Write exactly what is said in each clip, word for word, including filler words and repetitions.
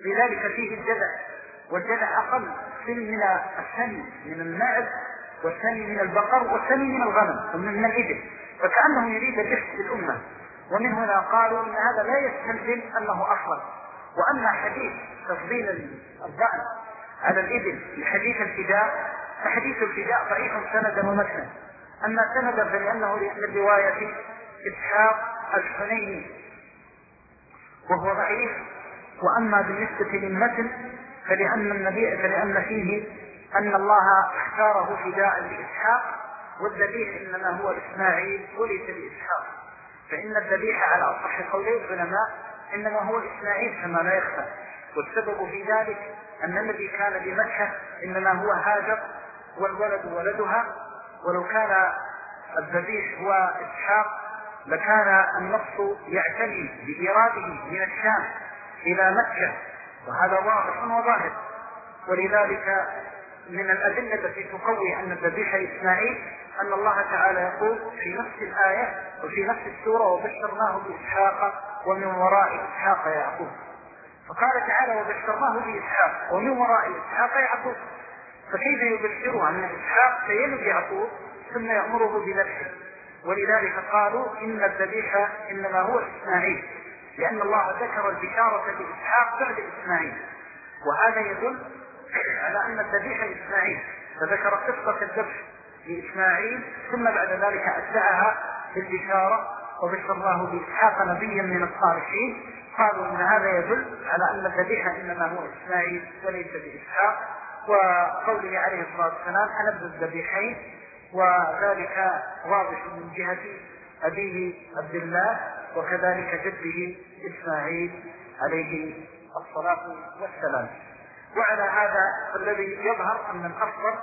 لذلك فيه الجذع، والجذع أقل سن من الثني من الماعز، والثاني من البقر، والثاني من الغنم ومن الإبل، فكأنه يريد الرفق بالأمة. ومن هنا قالوا إن هذا لا يستلزم أنه أفضل. وأما حديث تفضيل الضأن على الإبل لحديث الفداء فحديث الفداء ضعيف سندا ومتنا. أما سندا فلأنه من رواية إسحاق الحنيني وهو ضعيف. وأما بالنسبة للمتن فلأن النبي فلأن فيه أن الله اختاره فداء لإسحاق، والذبيح إنما هو إسماعيل وليس لإسحاق، فإن الذبيح على أصح قولي العلماء إنما هو إسماعيل كما لا يخفى. والسبب في ذلك أن الذي كان بمكة إنما هو هاجر والولد ولدها، ولو كان الذبيح هو إسحاق لكان النص يعتني بإراده من الشام إلى مكة، وهذا واضح وظاهر. ولذلك من الأدلة التي تقوي أن الذبيح إسماعيل أن الله تعالى يقول في نفس الآية وفي نفس السورة: وبشرناه بإسحاق ومن وراء إسحاق يعقوب. فقال تعالى: وبشرناه بإسحاق ومن وراء إسحاق يعقوب، فكيف يبشره أن إسحاق سيلد يعقوب ثم يأمره بذبحه؟ ولذلك قالوا إن الذبيح إنما هو إسماعيل، لأن الله ذكر البشارة بإسحاق بعد إسماعيل، وهذا يدل على أن الذبيح إسماعيل، فذكر قصة الذبح لإسماعيل ثم بعد ذلك أتبعها بالبشارة: وبشرناه بإسحاق نبيا من الصالحين. قالوا إن هذا يدل على أن الذبيح إنما هو إسماعيل وليس بإسحاق. وقوله عليه الصلاة والسلام: أنبذ الذبيحين، وذلك واضح من جهة أبيه عبد الله وكذلك جده إسماعيل عليه الصلاة والسلام. وعلى هذا الذي يظهر أن الأفضل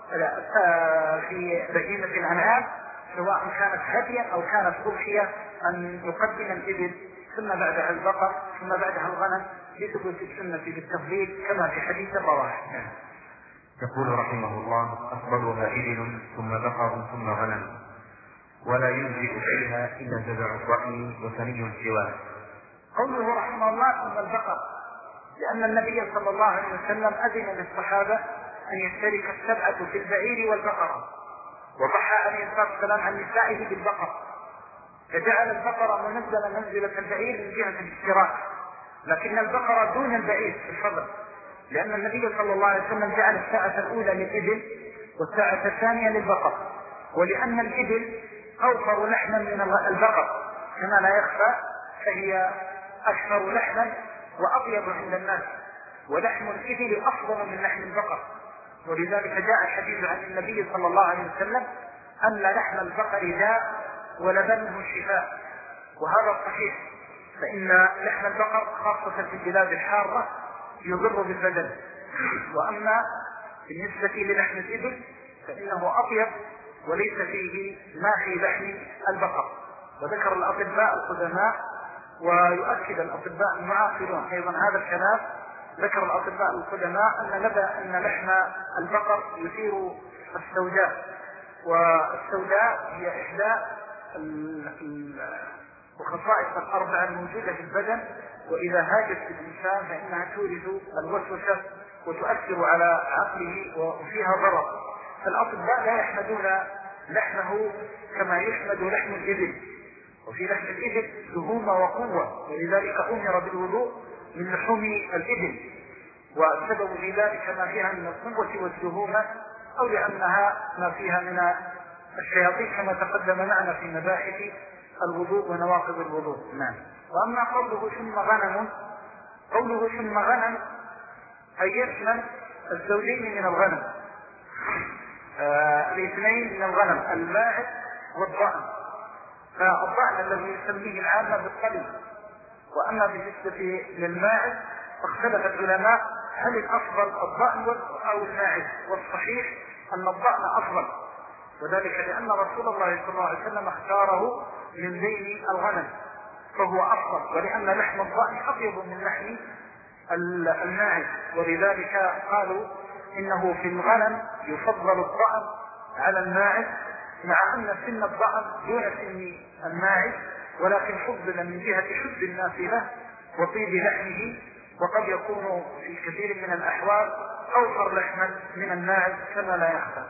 في بهيمة الأنعام سواء كانت هديا أو كانت ضحية أن يقدم الإبل ثم بعدها البقر ثم بعدها الغنم لثبوت السنة بالتفضيل كما في حديث الرواح. يقول رحمه الله: أفضلها إبل ثم بقر ثم غنم، ولا ينزل فيها إلا جذع الضأن وثني سواه. قوله رحمه الله ثم البقر، لأن النبي صلى الله عليه وسلم أذن للصحابة أن يشترك السبعة في البعير والبقرة، وضحى عليه الصلاة والسلام عن نسائه بالبقر، فجعل البقرة منزلة منزلة البعير من جهة الاشتراك، لكن البقرة دون البعير في الفضل، لأن النبي صلى الله عليه وسلم جعل الساعة الأولى للإبل والساعة الثانية للبقر، ولأن الإبل أوفر لحما من البقر كما لا يخفى، فهي أشهر لحما وأطيب عند الناس، ولحم الإبل أفضل من لحم البقر. ولذلك جاء الحديث عن النبي صلى الله عليه وسلم أن لحم البقر داء ولبنه شفاء، وهذا صحيح، فإن لحم البقر خاصة في البلاد الحارة يضر بالبدن. وأما بالنسبة للحم الإبل فإنه أطيب وليس فيه ما في لحم البقر. وذكر الأطباء القدماء ويؤكد الأطباء المعاصرون أيضا هذا الكلام، ذكر الأطباء القدماء أن لدى أن لحم البقر يثير السوداء، والسوداء هي إحدى الخصائص الأربعة الموجودة في البدن، وإذا هاجت في الإنسان فإنها تورث الوسوسة وتؤثر على عقله وفيها ضرر. فالأطباء لا يحمدون لحمه كما يحمد لحم الإبل، وفي لحم الإبل دهومة وقوة، ولذلك أمر بالوضوء من لحوم الإبل، والسبب في ذلك ما فيها من القوة والدهومة، أو لأنها ما فيها من الشياطين كما تقدم معنا في مباحث الوضوء ونواقض الوضوء. نعم. وأما قوله ثم غنم، قوله ثم غنم أي يشمل الزوجين من الغنم، آه الاثنين من الغنم، الماعز والضأن. فالضأن الذي يسميه العامة بالقلب. وأما بالنسبة للماعز فاختلف العلماء هل الأفضل الضأن أو الماعز، والصحيح أن الضأن أفضل، وذلك لأن رسول الله صلى الله عليه وسلم اختاره من بين الغنم فهو أفضل، ولأن لحم الضأن أطيب من لحم الماعز. ولذلك قالوا إنه في الغنم يفضل الضأن على الماعز، مع أن سن الضأن دون سن الماعز، ولكن فضل من جهة حب الناس له وطيب لحمه وقد يكون في كثير من الأحوال أوفر لحما من الماعز كما لا يخفى.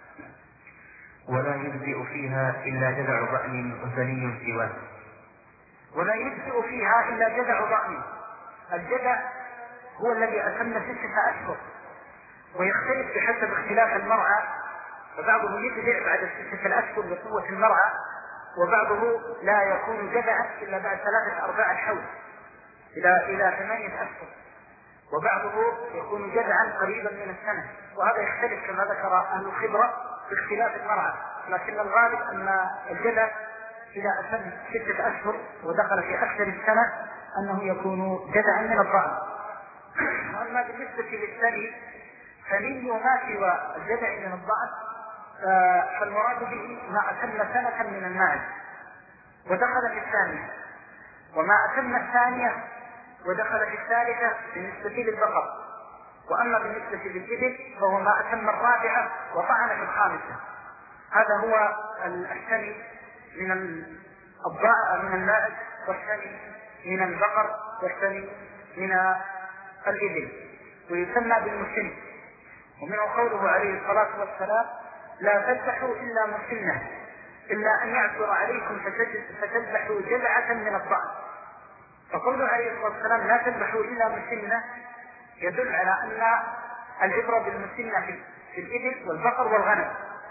ولا يجزئ فيها إلا جذع ضأن وثني سواه. ولا يجزئ فيها إلا جذع ضأن. الجذع هو الذي أتم ستة أشهر، ويختلف بحسب اختلاف المرعى، فبعضه يجزع بعد ستة الأشهر لقوة المرعى، وبعضه لا يكون جذعا إلا بعد ثلاثة أرباع الحول إلى إلى ثمانية أشهر، وبعضه يكون جذعا قريبا من السنة، وهذا يختلف كما ذكر أهل الخبرة باختلاف المرعى، لكن الغالب أن الجذع إذا أتم ستة أشهر ودخل في أكثر السنة أنه يكون جذعا من الضأن. وأما بالنسبة للثاني ثني ما سوى الجذع من الضأن فالمراد به ما أتم سنة من الماعز ودخل في الثانية، وما أتم الثانية ودخل في الثالثة بالنسبة للبقر. وأما بالنسبة للإبل فهو ما أتم الرابعة وطعن في الخامسة. هذا هو الثاني من الضاء من الماعز، والثاني من البقر، والثاني من الإبل، ويسمى بالمسن. ومنه قوله عليه الصلاة والسلام: لا تذبحوا إلا مسنة، إلا أن يعثر عليكم فتذبحوا جذعة من الضأن. فقوله عليه الصلاة والسلام لا تذبحوا إلا مسنة يدل على أن العبرة بالمسنة في الإبل والبقر والغنم.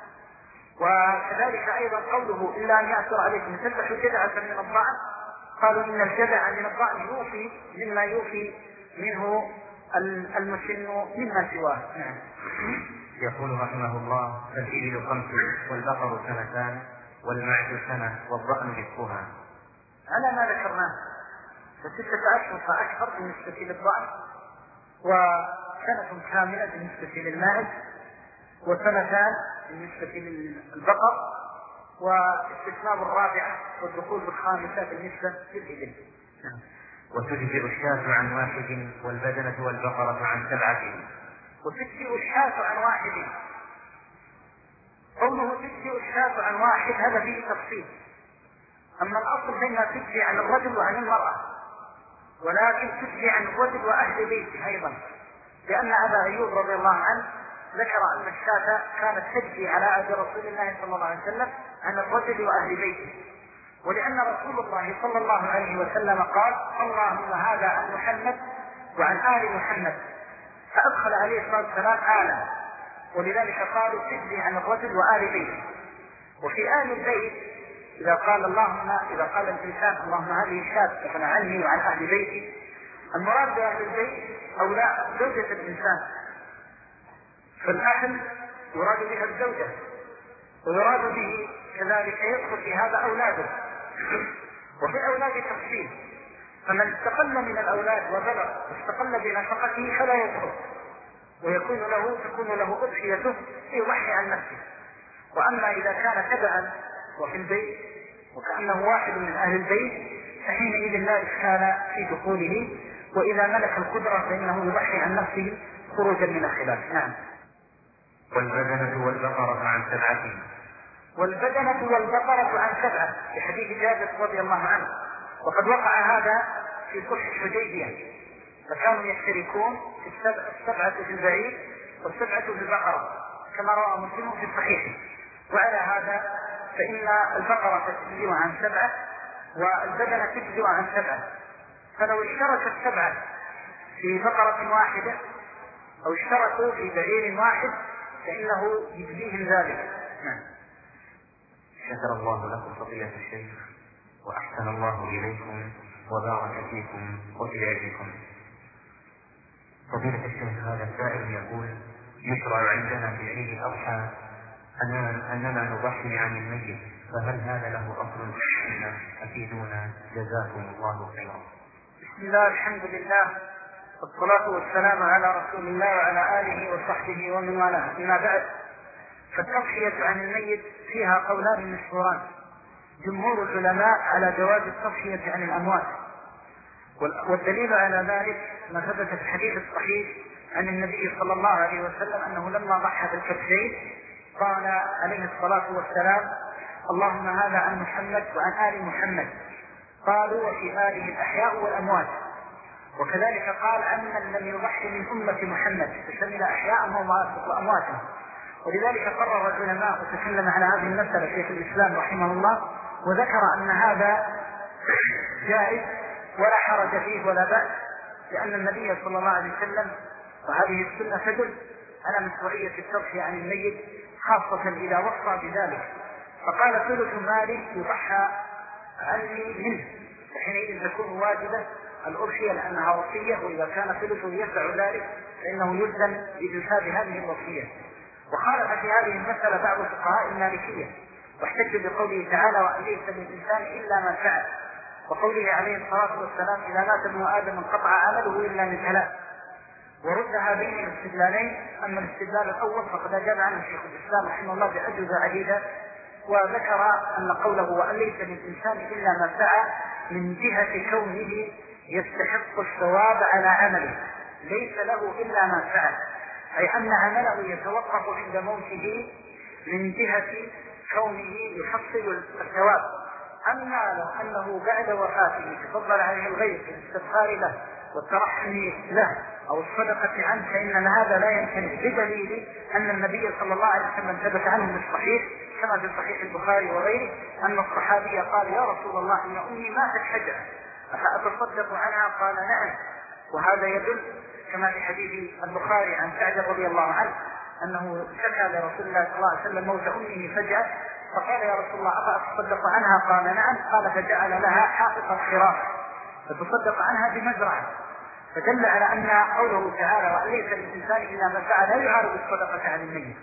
وكذلك أيضا قوله إلا أن يعثر عليكم فتذبحوا جذعة من الضأن، قالوا إن الجذع من الضأن يوفي مما يوفي منه المسن مما سواه. يقول رحمه الله: الإبل خمس والبقر سنتان والمعز سنة والضأن نصفها. على ما ذكرناه، فستة أشهر فأكثر بالنسبة للضأن، وسنة كاملة بالنسبة للماعز، وسنتان بالنسبة للبقر، واستثناء الرابعة والدخول بالخامسة بالنسبة للإبل. وتجزئ الشاة عن واحد والبدنة والبقرة عن سبعة. وتجزئ الشاة عن واحد. قوله تجزئ الشاة عن واحد هذا فيه تفصيل. أما الأصل بأنها تجزي عن الرجل وعن المرأة، ولكن تجزي عن الرجل وأهل بيته أيضا، لأن أبا أيوب رضي الله عنه ذكر أن الشاة كانت تجزي على عهد رسول الله صلى الله عليه وسلم عن الرجل وأهل بيته، ولأن رسول الله صلى الله عليه وسلم قال: اللهم هذا عن محمد وعن آل محمد، فأدخل عليه الصلاة والسلام آله، ولذلك قالوا تجزي عن الرجل وآل بيته. وفي آل البيت إذا قال اللهم إذا قال الإنسان اللهم هذه الشاة تكون عني وعن أهل بيتي، المراد بأهل البيت أولاء زوجة الإنسان، فالأهل يراد بها الزوجة، ويراد به كذلك يدخل في هذا أولاده. وفي أولاد تفصيل، فمن استقل من الأولاد وبلغ واستقل بنفقته فلا يدخل، ويكون له تكون له أضحيته يضحي عن نفسه. وأما إذا كان تبعا وفي البيت وكأنه واحد من أهل البيت فحينئذ لا إشكال في دخوله، وإذا ملك القدرة فإنه يضحي عن نفسه خروجا من الخلاف. نعم. والبدنة والبقرة عن سبعة. والبدنة والبقرة عن سبعة في حديث جابر رضي الله عنه، وقد وقع هذا في صلح الحديبية، فكانوا يشتركون في السبع السبعة في البعير والسبعة في البقرة كما روى مسلم في الصحيح. وعلى هذا فإن البقرة تجزئ عن سبعة والبدنة تجزئ عن سبعة، فلو اشترك السبعة في بقرة واحدة أو اشتركوا في بعير واحد فإنه يجزيهم ذلك. نعم. شكر الله لكم فضيلة الشيخ، وأحسن الله إليكم وبارك فيكم وفي علمكم. فضيلة الشيخ، هذا السائل يقول: يشرع عندنا في عيد الأضحى أننا نضحي عن الميت، فهل هذا له أصل؟ أفيدونا جزاكم الله خيرا. بسم الله، الحمد لله، والصلاة والسلام على رسول الله وعلى آله وصحبه ومن والاه. أما بعد، فالتضحية عن الميت فيها قولان مشهوران. جمهور العلماء على جواز التضحية عن الأموات، والدليل على ذلك ما ثبت في الحديث الصحيح عن النبي صلى الله عليه وسلم أنه لما ضحى بالكبشين قال عليه الصلاة والسلام: اللهم هذا عن محمد وعن آل محمد. قالوا: وفي آله الأحياء والأموات. وكذلك قال عن من لم يضحي من أمة محمد فشمل أحياءهم وأمواتهم. ولذلك قرر العلماء وتكلم على هذه المسألة شيخ الإسلام رحمه الله وذكر أن هذا جائز ولا حرج فيه ولا بأس، لأن النبي صلى الله عليه وسلم وهذه السنة تدل على مشروعية التضحية عن الميت، خاصة إذا وصى بذلك فقال ثلث مالي يضحى عني منه، وحينئذ تكون واجبة الأضحية لأنها وصية، وإذا كان ثلثه يسع ذلك فإنه يلزم بإنفاذ هذه الوصية. وخالف في هذه المسألة بعض فقهاء المالكية واحتج بقوله تعالى وأن ليس للإنسان إلا ما فعل، وقوله عليه الصلاة والسلام إذا مات ابن آدم انقطع عمله إلا من ثلاث، ورد هذين الاستدلالين. أما الاستدلال الأول فقد أجاب عنه شيخ الإسلام رحمه الله بأجوبة عديدة، وذكر أن قوله وأن ليس للإنسان إلا ما سعى من جهة كونه يستحق الثواب على عمله، ليس له إلا ما فعل، أي أن عمله يتوقف عند موته من جهة كونه يحصل الثواب. أما لو أنه بعد وفاته تفضل عليه الغير بالاستغفار له والترحم له أو الصدقة عنه فإن هذا لا يمكن، بدليل أن النبي صلى الله عليه وسلم ثبت عنه من الصحيح كما في صحيح البخاري وغيره أن الصحابي قال يا رسول الله إن أمي ماتت فجأة أفأتصدق عنها؟ قال نعم. وهذا يدل كما في حديث البخاري عن سعد رضي الله عنه أنه شكى لرسول الله صلى الله عليه وسلم موت أمه فجأة فقال يا رسول الله أفأتصدق عنها؟ قال نعم. قال فجعل لها حائط الخراف فتصدق عنها بمزرعة، فدل على أن قوله تعالى وأن ليس للإنسان إلا ما سعى لا يعارض الصدقة عن الميت،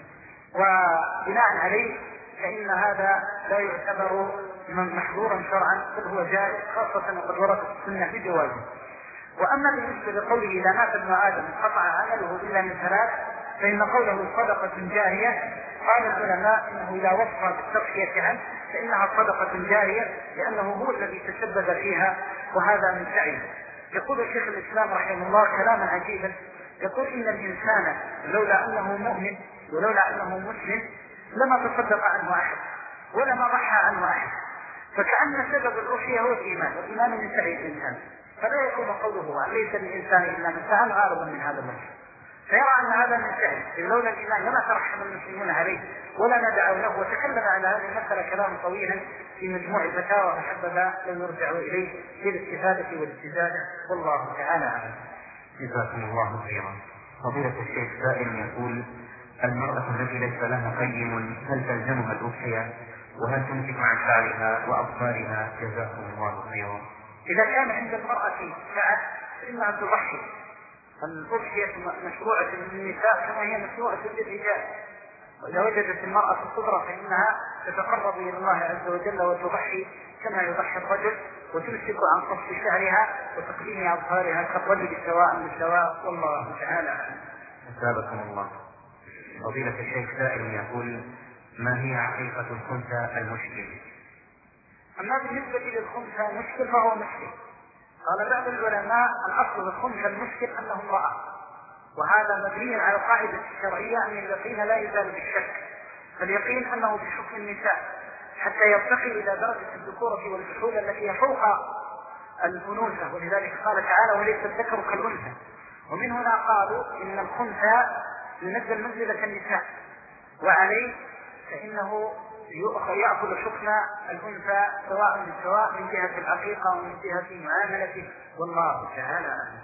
وبناء عليه فإن هذا لا يعتبر محظورا شرعا بل هو جائز، خاصة وقد وردت السنة بجوازه. وأما بالنسبة لقوله إذا مات ابن آدم انقطع عمله إلا من ثلاث فإن قوله صدقة جارية قال العلماء إنه إذا وصف بالتضحية عنه فإنها صدقة جارية لأنه هو الذي تسبب فيها وهذا من سعيه. يقول الشيخ الإسلام رحمه الله كلاما عجيبا، يقول إن الإنسان لولا أنه مؤمن ولولا أنه مسلم لما تصدق عنه أحد ولما ضحى عنه أحد، فكأن سبب الأضحية هو الإيمان، والإيمان من سعي الإنسان، فلا يكون قوله ليس للإنسان إلا من سعى عارضا من هذا الوجه، فيرى أن هذا من سعي لولا الإيمان لما ترحم المسلمون عليه ولا ندعوا له. وتكلم على هذه المسألة كلام طويلا في مجموع الفتاوى فحبذا لو يرجع إليه للاستفادة والاستزادة، والله تعالى أعلم. جزاكم الله خيرا. فضيلة الشيخ سائل يقول المرأة التي ليس لها قيم هل تلزمها الأضحية وهل تمسك عن شعرها وأظفارها؟ جزاكم الله خيرا. إذا كان عند المرأة شعر فإنها تضحي. الأضحية مشروعة للنساء كما هي مشروعة للرجال، وإذا وجدت المرأة القدرة فإنها تتقرب إلى الله عز وجل وتضحي كما يضحي الرجل، وتمسك عن قص شعرها وتقليم أظفارها كالرجل سواء بسواء، والله تعالى أعلم. أثابكم الله. فضيلة الشيخ سائل يقول ما هي عقيقة الخنثى المشكل؟ أما بالنسبة للخنثى المشكل فهو مشكل. قال بعض العلماء الأصل الخنثى المشكل أنه امرأة، وهذا مبني على القاعدة الشرعية أن اليقين لا يزال بالشك، فاليقين أنه بحكم النساء حتى يرتقي إلى درجة الذكورة والفحول التي هي فوق الأنوثة، ولذلك قال تعالى وليس الذكر كالأنثى. ومن هنا قالوا إن الخنثى ينزل منزلة النساء، وعليه فإنه يأخذ حكم الأنثى سواء بسواء من جهة العقيقة ومن جهة معاملته، والله تعالى أعلم.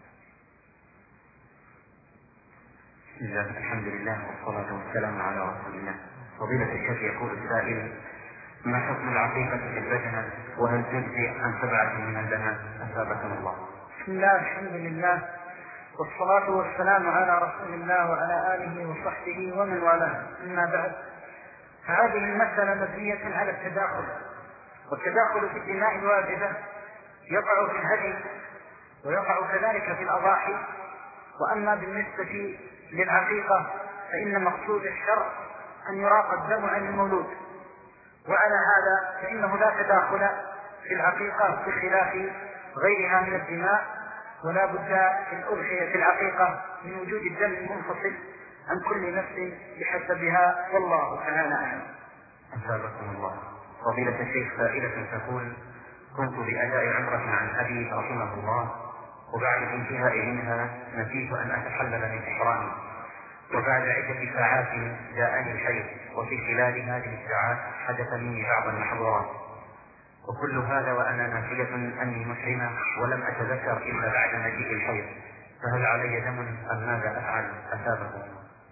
الحمد لله والصلاة والسلام على رسول الله. فضيلة الشيخ يقول السائل ما حكم العقيقة في البدنة وهل تجزي عن سبعة من البنات؟ أثابكم الله. بسم الله الحمد لله والصلاة والسلام على رسول الله وعلى آله وصحبه ومن والاه، أما بعد، فهذه المسألة مبنية على التداخل، والتداخل في الدماء الواجبة يقع في الهدي ويقع كذلك في الأضاحي. وأما بالنسبة للعقيقة فإن مقصود الشرع أن يراق الدم عن المولود، وعلى هذا فإنه لا تداخل في العقيقة بخلاف غيرها من الدماء، ولا بد في الأضحية في العقيقة من وجود الدم المنفصل عن كل نفس بحسبها، والله تعالى أعلم. أثابكم الله. فضيلة الشيخ سائلة تقول كنت بأداء عمرة عن أبي رحمه الله وبعد الانتهاء منها نسيت أن أتحلل من إحرامي، وبعد عدة ساعات جاءني الحيض، وفي خلال هذه الساعات حدث مني بعض المحظورات، وكل هذا وأنا ناسية أني محرمة ولم أتذكر إلا بعد مجيء الحيض، فهل علي دم أم ماذا أفعل أثابكم؟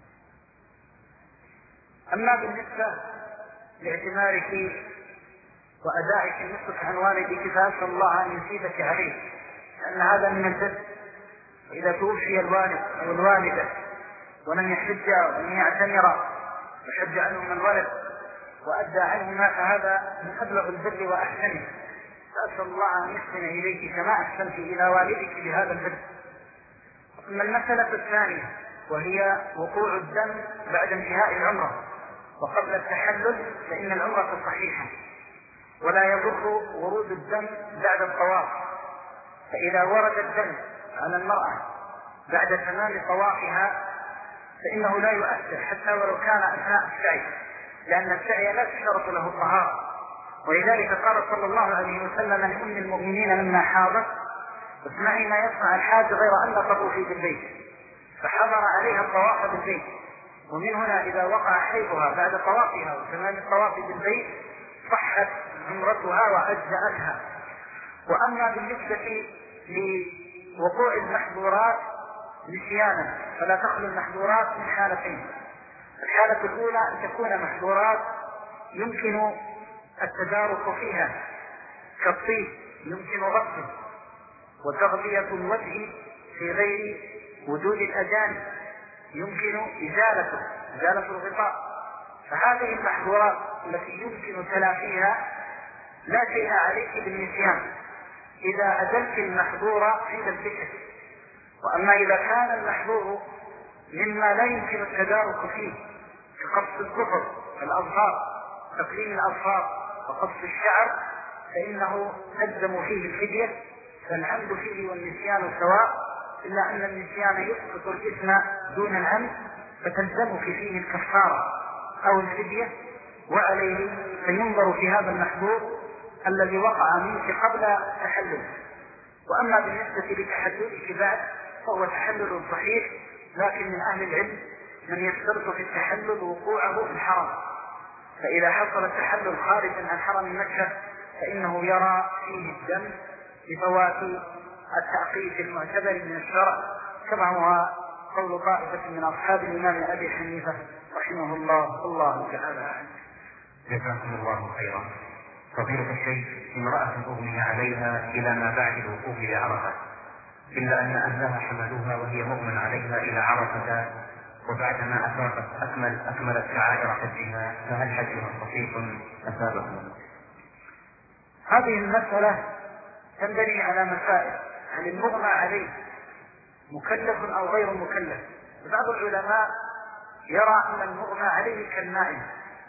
أما بالنسبة لاعتمارك وأدائك النصف عن والدك فأسأل الله أن يثيبك عليه، لأن هذا من البر. وإذا توفي الوالد أو الوالدة ولم يحج ولم يعتمر وحج عنهم الولد وأدى عنهما فهذا من أبلغ البر وأحسنه، فأسأل الله أن يحسن إليك كما أحسنت إلى والدك بهذا البر. أما المسألة الثانية وهي وقوع الدم بعد انتهاء العمرة وقبل التحلل، فإن العمرة صحيحة ولا يضر ورود الدم بعد الطواف، فإذا ورد الدم على المرأة بعد تمام طوافها فإنه لا يؤثر حتى ولو كان أثناء السعي، لأن السعي لا تشترط له الطهارة. ولذلك قال صلى الله عليه وسلم لأم المؤمنين لما حاضت: اسمعي ما يصنع الحاج غير أن لا تطوفي بالبيت، فحضر عليها الطواف بالبيت. ومن هنا إذا وقع حيضها بعد طوافها وتمام الطواف بالبيت صحت عمرتها وأجزأتها. وأما بالنسبة لوقوع المحظورات نسيانا فلا تخلو المحظورات من حالتين: الحالة الأولى أن تكون محظورات يمكن التدارك فيها كالطيب يمكن غسله، وتغطية الوجه في غير وجود الأجانب يمكن إزالته إزالة الغطاء. فهذه المحظورات التي يمكن تلافيها لا شيء عليك بالنسيان إذا أزلت المحظور عند الفكر. وأما إذا كان المحظور مما لا يمكن التدارك فيه كقص الظفر الأظفار تقليم الأظفار وقص الشعر فإنه تلزم فيه الفدية، فالعمد فيه والنسيان سواء، إلا أن النسيان يسقط الإثم دون العمد فتلزم فيه الكفارة أو الفدية، وعليه فينظر في هذا المحظور الذي وقع منك قبل تحلل. وأما بالنسبة لتحللك بعد فهو تحلل صحيح، لكن من أهل العلم من يشترط في التحلل وقوعه في الحرم، فإذا حصل التحلل خارجا عن حرم مكة فإنه يرى فيه الدم لفوات التعقيد المعتبر من الشرع، كما هو قول طائفة من أصحاب الإمام أبي حنيفة رحمه الله. الله تعالى عنه. جزاكم الله خيرا. فضيلة الشيخ، امرأة أغمي عليها إلى ما بعد الوقوف بعرفة، إلا أن أهلها حملوها وهي مغمى عليها إلى عرفة، وبعدما أفاقت أكمل أكملت شعائر حجها، فهل حجها صحيح أثابهم؟ هذه المسألة تنبني على مسائل: هل المغمى عليه مكلف أو غير مكلف؟ بعض العلماء يرى أن المغمى عليه كالنائم،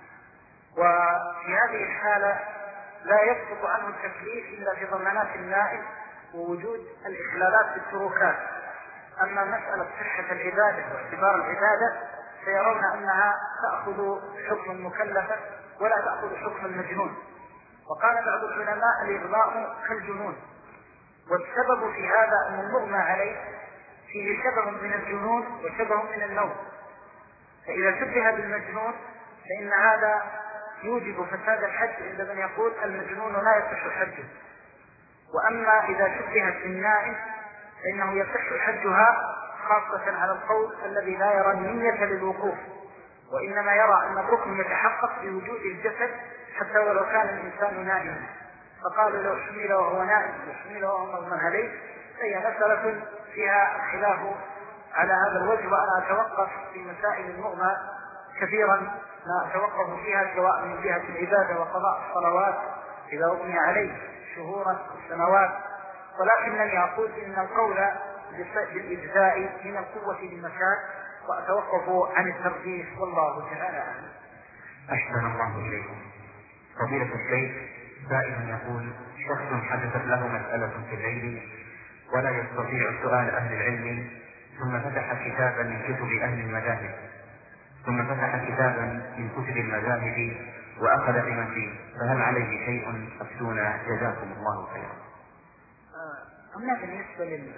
وفي هذه الحالة لا يسقط عنه التكليف إلا في ضمانات النائم ووجود الإخلالات في التروكات. أما مسألة صحة العبادة واعتبار العبادة فيرون أنها تأخذ حكم المكلفة ولا تأخذ حكم المجنون. وقال بعض العلماء الإغضاء كالجنون، والسبب في هذا أن المغمى عليه فيه شبه من الجنون وشبه من النوم، فإذا شبه بالمجنون فإن هذا يوجب فساد الحج عند من يقول المجنون لا يصح حجه. وأما إذا شبهت بالنائم فإنه يصح حجها، خاصة على القول الذي لا يرى النية للوقوف، وإنما يرى أن الركن يتحقق بوجود الجسد حتى ولو كان الإنسان نائما. فقالوا لو حمل وهو نائم وحمل وهو مغمى عليه، فهي مسألة فيها الخلاف على هذا الوجه. وأنا أتوقف في مسائل المغمى كثيرا ما أتوقف فيها، سواء من جهة العبادة وقضاء الصلوات إذا أغمي عليه شهورا وسنوات، ولكنني أقول إن القول بالإجزاء من القوة للمكان، وأتوقف عن الترجيح والله تعالى أعلم. أحسن الله إليكم. فضيلة الشيخ، سائل يقول: شخص حدثت له مسألة في الليل ولا يستطيع سؤال أهل العلم، ثم فتح كتابا من كتب أهل المذاهب ثم فتح كتابا من كتب المذاهب وأخذ بما فيه، فهل عليه شيء؟ أفتونا جزاكم الله خيرا. أما بالنسبة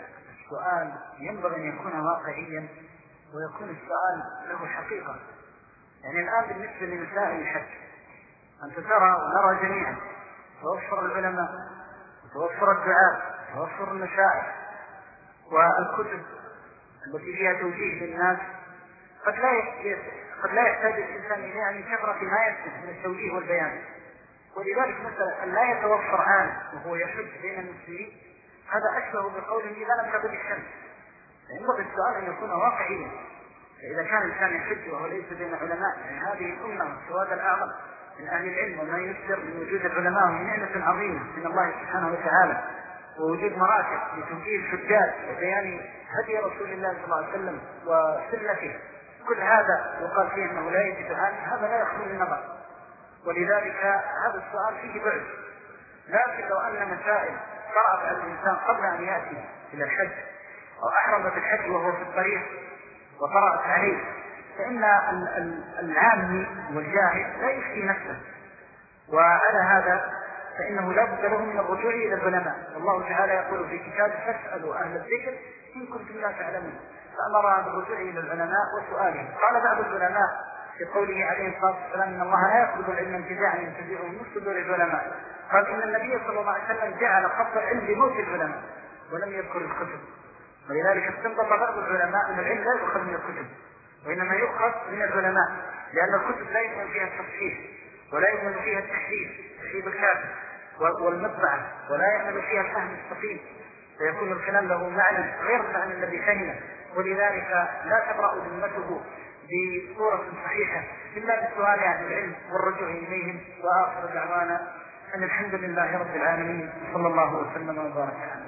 السؤال ينبغي أن يكون واقعيا ويكون السؤال له حقيقة. يعني الآن بالنسبة لمسائل الحج أنت ترى ونرى جميعا توفر العلماء وتوفر الدعاء وتوفر المشاعر والكتب التي فيها توجيه للناس. قد لا قد لا يحتاج الإنسان إلى أن كثرة ما يكتب من التوجيه والبيان. ولذلك مثلا أن لا يتوفر عالم وهو يحج بين المسلمين هذا أشبه بقوله إذا لم تكن الشمس. ينبغي السؤال أن يكون واقعيا. فإذا كان الإنسان يحج وهو ليس بين علماء، يعني هذه الأمة السواد الأعظم من أهل العلم، وما يذكر من وجود العلماء من نعمة عظيمة من الله سبحانه وتعالى، ووجود مراكز لتوجيه الحجاج وبيان هدي رسول الله صلى الله عليه وسلم وسنته، كل هذا يقال فيه أنه لا يجد الآن، هذا لا يخلو من نظر. ولذلك هذا السؤال فيه بعد. لكن لو أن مسائل طرأت على الإنسان قبل أن يأتي إلى الحج أو أحرم بالحج وهو في الطريق وطرأت عليه، فإن العامي والجاهل لا يفتي نفسه، وعلى هذا فإنه لا بد له من الرجوع إلى العلماء. الله تعالى يقول في كتابه فاسألوا أهل الذكر إن كنتم لا تعلمون، فأمر بالرجوع إلى العلماء وسؤالهم. قال بعض العلماء في قوله عليه الصلاة والسلام إن الله لا يقبض العلم انتزاعا ينتزعه من صدور العلماء، قال إن النبي صلى الله عليه وسلم جعل قبض العلم بموت العلماء ولم يذكر الكتب. ولذلك استنبط بعض العلماء أن العلم لا يؤخذ من الكتب وإنما يؤخذ من العلماء، لأن الكتب لا يكون فيها التصحيح ولا يكون فيها التحريف تحريف الكافر والمطبعة، ولا يعمل فيها الفهم السقيم، فيكون الكلام له معنى غير المعنى الذي فهمه. ولذلك لا تبرأ ذمته بصورة صحيحة إلا بالسؤال عن العلم والرجوع إليهم. وآخر دعوانا أن الحمد لله رب العالمين، صلى الله وسلم وبارك عليه.